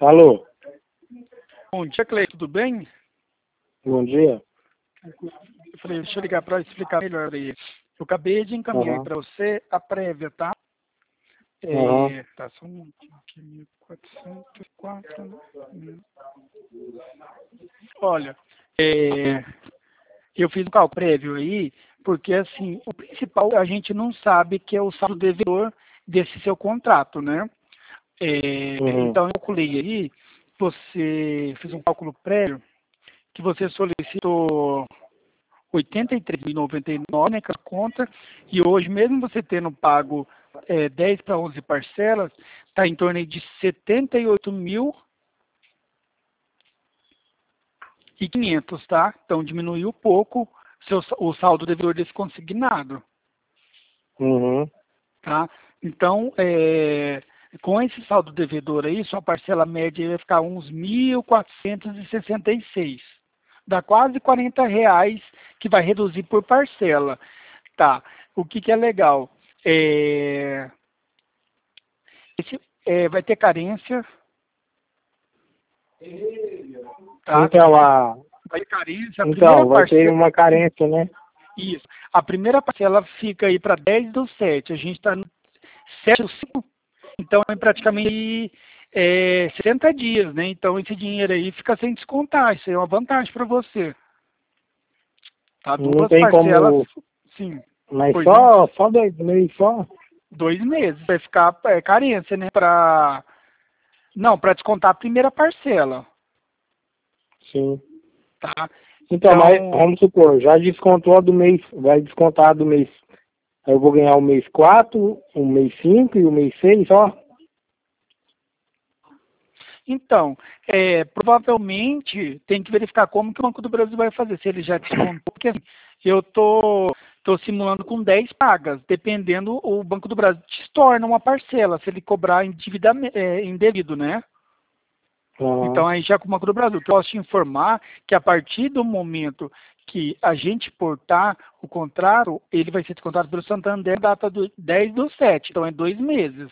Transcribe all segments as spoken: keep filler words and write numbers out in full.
Alô, Bom dia, Cleiton, tudo bem? bom dia. Eu falei, deixa eu ligar para explicar melhor aí. Eu acabei de encaminhar Aham, para você a prévia, tá? aham, É, tá, só um minutinho aqui, mil quatrocentos e quatro. mil. Olha, é, eu fiz o cálculo prévio aí, porque assim, o principal a gente não sabe que é o saldo devedor desse seu contrato, né? É, uhum, então eu calculei aí, você fez um cálculo prévio que você solicitou oitenta e três mil e noventa e nove, né, com a conta, e hoje, mesmo você tendo pago é, dez para onze parcelas, está em torno aí de setenta e oito mil e quinhentos, tá? Então diminuiu pouco seu, o saldo devedor desse consignado, uhum, tá? Então, é, com esse saldo devedor aí, sua parcela média vai ficar uns mil quatrocentos e sessenta e seis. Dá quase quarenta reais que vai reduzir por parcela. Tá. O que, que é legal? É, esse, é, vai ter carência, tá? Então, a, Vai ter carência. A primeira então, vai ter parcela, uma carência, né? isso. A primeira parcela fica aí para dez do sete. A gente está no sete do cinco, então é praticamente é, sessenta dias, né? Então esse dinheiro aí fica sem descontar. Isso aí é uma vantagem para você. Tá? Não Duas tem parcelas, como, sim. mas Pois não? só, só dois meses só? Dois meses. Vai ficar é, carência, né? Pra, não, para descontar a primeira parcela. Sim. Tá? Então, mas Então, vamos supor, já descontou a do mês, vai descontar a do mês. Aí eu vou ganhar o mês quatro, o mês cinco e o mês seis só? então é, provavelmente tem que verificar como que o Banco do Brasil vai fazer, se ele já descontou, porque assim, eu tô, tô simulando com dez pagas, dependendo, o Banco do Brasil te torna uma parcela, se ele cobrar indívida, é, indevido, né? Aham. Então aí já com o Banco do Brasil, que eu posso te informar que a partir do momento que a gente portar o contrato, ele vai ser descontado pelo Santander na data do dez do sete, então é dois meses.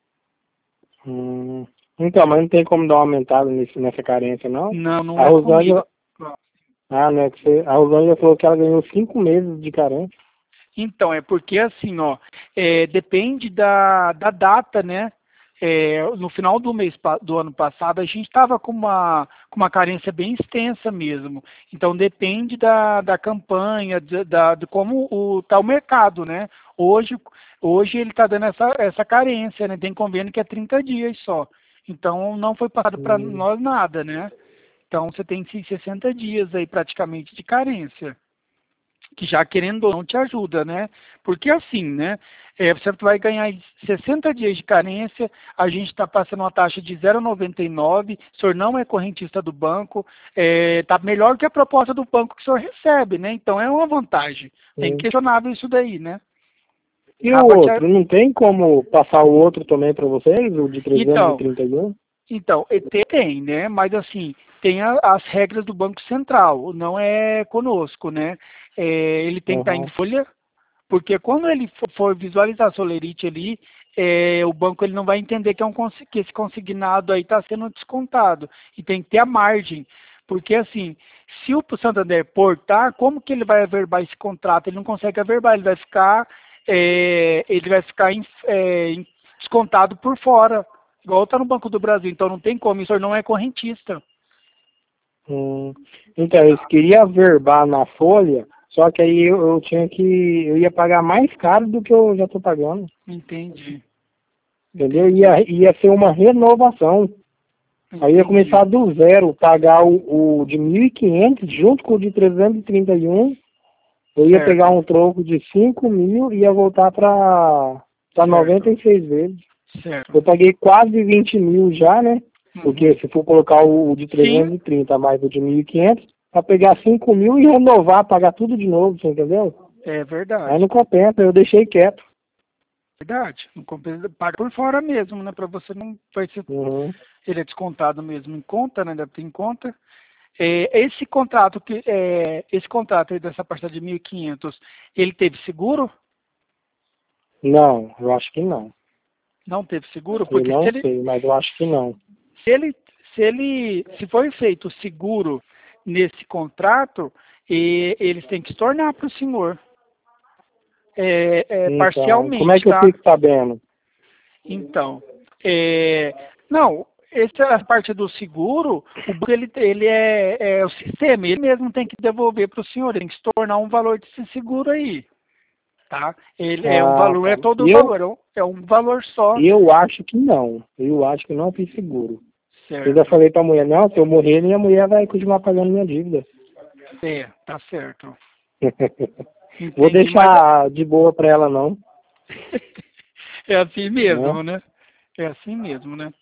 Hum. Então, mas não tem como dar uma aumentada nesse, nessa carência, não? Não, não A é comigo. Rosângela, ah, né, que você, a Rosângela falou que ela ganhou cinco meses de carência. Então, é porque assim, ó, é, depende da, da data, né? É, no final do mês pa- do ano passado, a gente estava com uma, com uma carência bem extensa mesmo. Então, depende da, da campanha, de, da, de como está o mercado, né? Hoje, hoje ele está dando essa, essa carência, né? Tem convênio que é trinta dias só. Então, não foi passado para Hum. nós nada, né? Então, você tem esses sessenta dias aí praticamente de carência, que já querendo ou não te ajuda, né? Porque assim, né? É, você vai ganhar sessenta dias de carência, a gente está passando uma taxa de zero vírgula noventa e nove, o senhor não é correntista do banco, está melhor que a proposta do banco que o senhor recebe, né? Então é uma vantagem. É Sim. inquestionável isso daí, né? E o Acaba te... outro, não tem como passar o outro também para vocês, o de trezentos e Então, trinta e um? então, E T tem, né? Mas assim, tem a- as regras do Banco Central, não é conosco, né? É, ele tem que estar em Aham. folha. Porque quando ele for for visualizar a Solerite ali, é, o banco ele não vai entender que, é um, consi- que esse consignado aí está sendo descontado. E tem que ter a margem. Porque assim, se o Santander portar, como que ele vai averbar esse contrato? Ele não consegue averbar, ele vai ficar, é, ele vai ficar em- é, em- descontado por fora. Igual está no Banco do Brasil, então não tem como, isso não é correntista. Hum. Então, eles queriam verbar na folha, só que aí eu, eu tinha que, eu ia pagar mais caro do que eu já estou pagando, Entendi, entendeu? entendi, Ia, ia ser uma renovação. Aí ia entendi. começar do zero, pagar o, o de mil e quinhentos junto com o de trezentos e trinta e um. Eu ia pegar Certo, um troco de cinco mil e ia voltar para noventa certo, e seis vezes. certo. Eu paguei quase vinte mil já, né? Porque Uhum. se for colocar o, o de Sim, trezentos e trinta mais o de mil e quinhentos, para pegar cinco mil e renovar, pagar tudo de novo, você entendeu? é Aí verdade. não compensa, eu deixei quieto. Verdade. Não compensa, paga por fora mesmo, né? Para você não vai ser, Uhum. ele é descontado mesmo em conta, né? Deve ter em conta. É, esse contrato que é, esse contrato aí dessa parcela de mil e quinhentos, ele teve seguro? Não, eu acho que não. Não teve seguro, Eu porque se não ele sei, mas eu acho que não. se ele se ele, se for feito seguro nesse contrato, e, eles têm que se tornar para o senhor. É, é, Então, parcialmente, como é que eu tá? fico sabendo? Então, é, não, essa parte do seguro, o banco ele, ele é, é o sistema, ele mesmo tem que devolver para o senhor, ele tem que se tornar um valor desse seguro aí, tá? Ele é um Ah, valor, não tá. é todo o Eu, valor, é um, é um valor só, eu acho que não. Eu acho que não fiz seguro. Eu ainda certo? falei pra mulher, não, se eu morrer, minha mulher vai continuar pagando minha dívida. É, tá certo. Vou Entendi, mas deixar de boa pra ela, não. é assim Né? mesmo, né? É assim mesmo, né?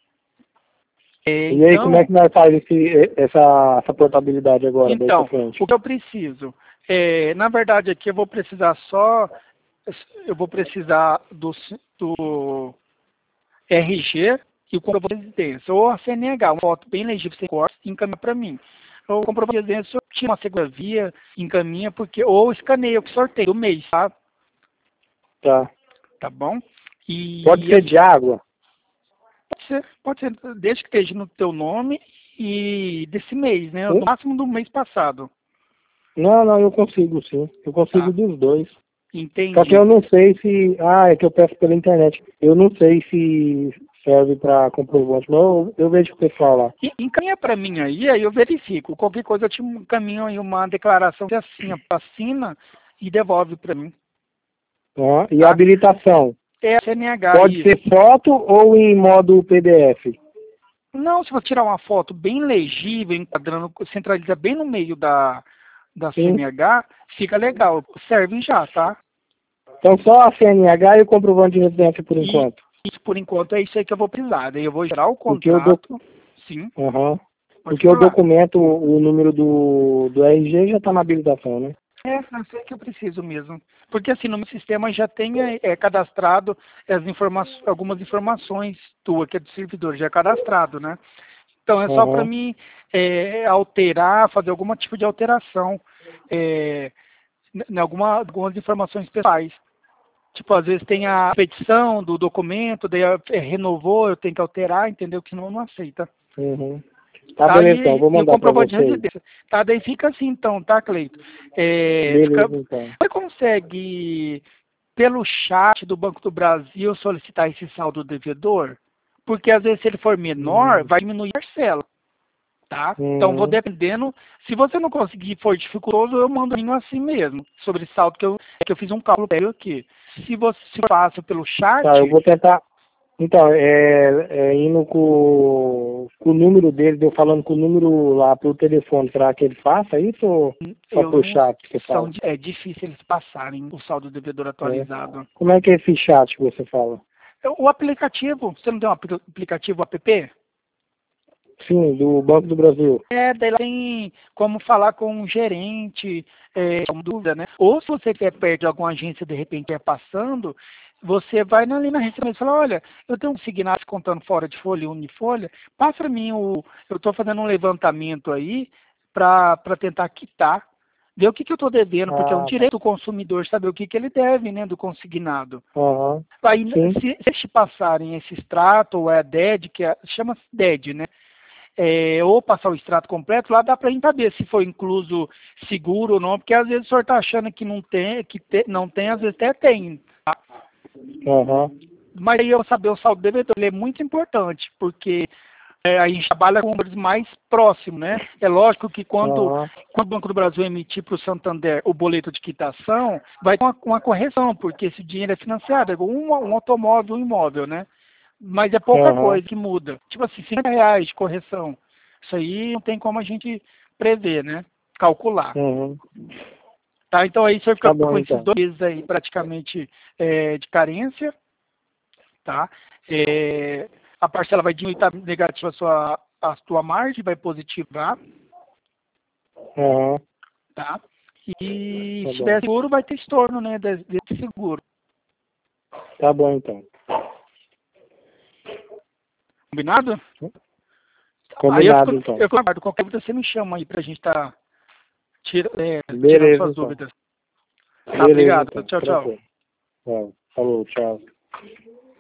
É, E aí, como é então, que nós faz esse, essa, essa portabilidade agora, daí pra então, frente? o que eu preciso? É, na verdade, aqui eu vou precisar só, eu vou precisar do, do R G e o comprovante de residência, ou a C N H, uma foto bem legível, sem corte, encaminha para mim. Ou o comprovante de residência, eu tinha uma segunda via, encaminha, porque, ou escaneia o sorteio do mês, tá? Tá. Tá bom? Pode E ser de água? pode ser, pode ser, desde que esteja no teu nome e desse mês, né? No Hum? máximo do mês passado. Não, não, eu consigo sim. Eu consigo Tá, dos dois. Só que entendi. eu não sei se... Ah, é que eu peço pela internet. Eu não sei se serve pra comprovante, mas eu, eu vejo o pessoal lá. E encaminha para mim aí, aí eu verifico. Qualquer coisa eu te encaminho aí uma declaração que assina, assina e devolve para mim, Tá? E a tá? habilitação? É a C N H, Pode ser isso. foto ou em modo P D F? Não, se você tirar uma foto bem legível, enquadrando, centraliza bem no meio da, da Sim. C N H, fica legal. Serve já, tá? Então só a C N H e o comprovante de residência por E enquanto. isso, por enquanto, é isso aí que eu vou precisar. Daí eu vou gerar o Porque eu, do... contrato. Sim, uhum. pode Porque o falar. documento, o número do, do R G já está na habilitação, né? É, eu sei que eu preciso mesmo. Porque assim, no meu sistema já tem é, é, cadastrado as informa algumas informações tua, que é do servidor, já é cadastrado, né? Então é só para Uhum. mim é, alterar, fazer algum tipo de alteração é, em alguma, algumas informações pessoais. Tipo, às vezes tem a petição do documento, daí é, renovou, eu tenho que alterar, entendeu? Que senão não aceita. Uhum. Tá, Tá? beleza, então. E, Vou e o mandar para comprovante de vocês. residência. Tá? Daí fica assim, então, tá, Cleito? É, fica, Beleza, então. você consegue, pelo chat do Banco do Brasil, solicitar esse saldo devedor? Porque às vezes, se ele for menor, Uhum. vai diminuir a parcela. Tá? Então, vou Uhum. dependendo. Se você não conseguir, for dificultoso, eu mando um assim mesmo, sobre saldo, que eu, que eu fiz um cálculo prévio aqui. Se você se passa pelo Tá, eu chat, vou tentar. Então, é, é indo com, com o número dele, eu falando com o número lá pro telefone, será que ele faça isso ou só eu por não chat que você são, fala? é difícil eles passarem o saldo devedor É. atualizado. Como é que é esse chat que você fala? O aplicativo, você não tem um apl- aplicativo app? Sim, do Banco do Brasil. É, daí lá tem como falar com um gerente, é, com dúvida, né? Ou se você estiver perto de alguma agência, de repente, é passando, você vai ali na recepção e fala, olha, eu tenho um Signat contando fora de folha e unifolha, passa para mim, o, eu estou fazendo um levantamento aí para tentar quitar, ver o que, que eu estou devendo, porque é um Ah, tá. direito do consumidor saber o que, que ele deve, né, do consignado. Aham. Aí, Sim. se, se eles te passarem esse extrato, ou é a D E D, que é, chama-se D E D, né? É, ou passar o extrato completo, lá dá para a gente saber se foi incluso seguro ou não, porque às vezes o senhor está achando que não tem, que te, não tem, às vezes até tem. Tá? Aham. Mas aí eu saber o saldo devedor, ele é muito importante, porque é, a gente trabalha com valores mais próximos, né? É lógico que quando, Aham. quando o Banco do Brasil emitir para o Santander o boleto de quitação, vai ter uma, uma correção, porque esse dinheiro é financiado, é um, um automóvel, um imóvel, né? Mas é pouca Aham. coisa que muda. Tipo assim, cinquenta reais de correção. Isso aí não tem como a gente prever, né? Calcular. Uhum. Tá? Então aí você fica Tá bom, com esses então. dois meses aí praticamente é, de carência, tá? É, a parcela vai diminuir, tá negativa a sua, a sua margem, vai positivar, Aham. tá? E Tá se bom. tiver seguro, vai ter estorno, né? Desse desse seguro. Tá bom, então. Combinado? Aí eu fico, Combinado, então. eu aguardo. Qualquer dúvida você me chama aí pra gente estar tira, é, tirando Beleza, suas então. dúvidas. Tá, Beleza, obrigado. então. Tchau, tchau. Tranquilo. Tá. Falou, tchau.